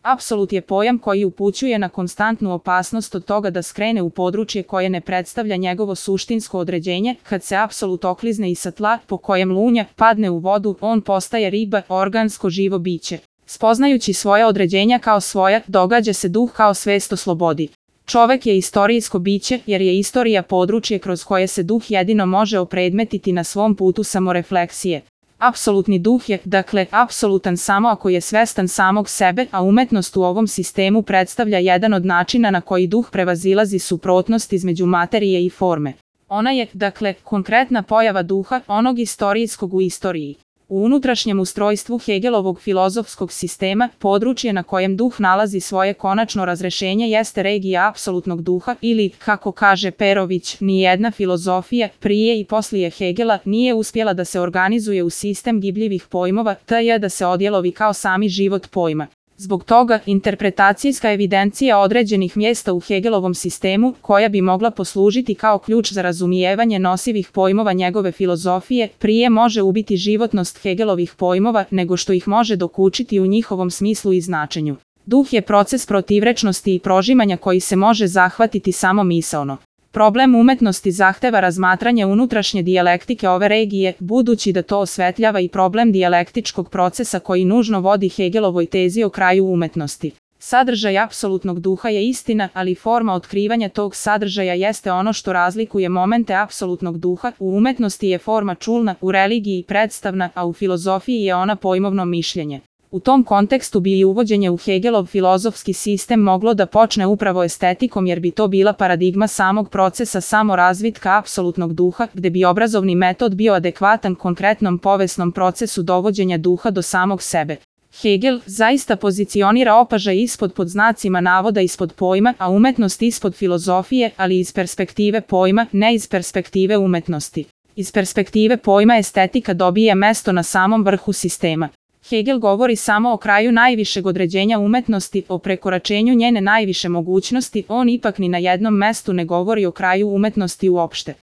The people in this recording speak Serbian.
Apsolut je pojam koji upućuje na konstantnu opasnost od toga da skrene u područje koje ne predstavlja njegovo suštinsko određenje. Kad se apsolut oklizne i sa tla po kojem lunja padne u vodu, on postaje riba, organsko živo biće. Spoznajući svoje određenja kao svoja, događa se duh kao svest o slobodi. Čovek je istorijsko biće, jer je istorija područje kroz koje se duh jedino može opredmetiti na svom putu samorefleksije. Apsolutni duh je, dakle, apsolutan samo ako je svestan samog sebe, a umetnost u ovom sistemu predstavlja jedan od načina na koji duh prevazilazi suprotnost između materije i forme. Ona je, dakle, konkretna pojava duha, onog istorijskog u istoriji. U unutrašnjem ustrojstvu Hegelovog filozofskog sistema, područje na kojem duh nalazi svoje konačno razrešenje jeste regija apsolutnog duha ili, kako kaže Perović, nijedna filozofija, prije i poslije Hegela, nije uspjela da se organizuje u sistem gibljivih pojmova, t.j. da se odjelovi kao sami život pojma. Zbog toga, interpretacijska evidencija određenih mjesta u Hegelovom sistemu, koja bi mogla poslužiti kao ključ za razumijevanje nosivih pojmova njegove filozofije, prije može ubiti životnost Hegelovih pojmova nego što ih može dokučiti u njihovom smislu i značenju. Duh je proces protivrečnosti i prožimanja koji se može zahvatiti samo misaono. Problem umetnosti zahteva razmatranje unutrašnje dijalektike ove regije, budući da to osvetljava i problem dijalektičkog procesa koji nužno vodi Hegelovoj tezi o kraju umetnosti. Sadržaj apsolutnog duha je istina, ali forma otkrivanja tog sadržaja jeste ono što razlikuje momente apsolutnog duha. U umetnosti je forma čulna, u religiji predstavna, a u filozofiji je ona pojmovno mišljenje. U tom kontekstu bi i uvođenje u Hegelov filozofski sistem moglo da počne upravo estetikom, jer bi to bila paradigma samog procesa samorazvitka apsolutnog duha, gde bi obrazovni metod bio adekvatan konkretnom povesnom procesu dovođenja duha do samog sebe. Hegel zaista pozicionira opažaj ispod pod znacima navoda ispod pojma, a umetnost ispod filozofije, ali iz perspektive pojma, ne iz perspektive umetnosti. Iz perspektive pojma estetika dobija mesto na samom vrhu sistema. Hegel govori samo o kraju najvišeg određenja umetnosti, o prekoračenju njene najviše mogućnosti, on ipak ni na jednom mestu ne govori o kraju umetnosti uopšte.